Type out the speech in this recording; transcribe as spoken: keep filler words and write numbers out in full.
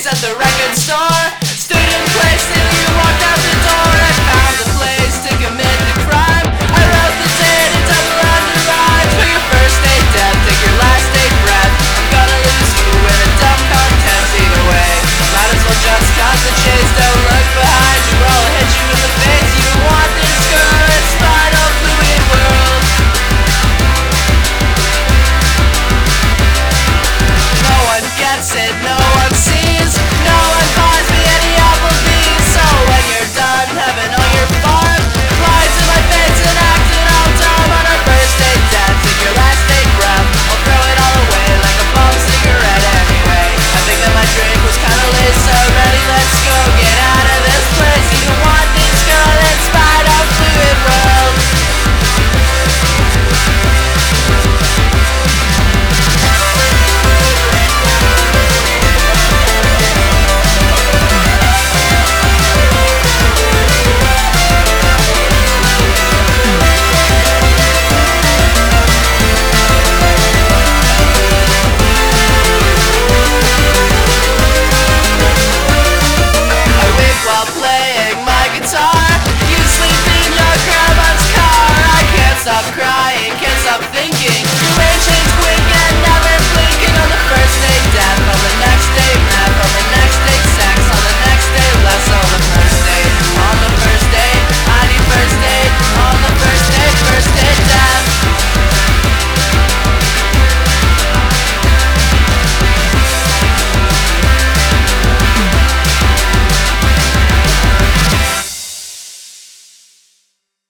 place at the record store. Stood in place till you walked out the door. I found a place to commit the crime. I wrote the date and double underlined. For your first day death, take your last day breath. I'm gonna lose you with a dumb contest either way. Might as well just cut the chase. Don't look behind you or I'll hit you in the face. You don't want this girl, it's spinal fluid world. No one gets it, no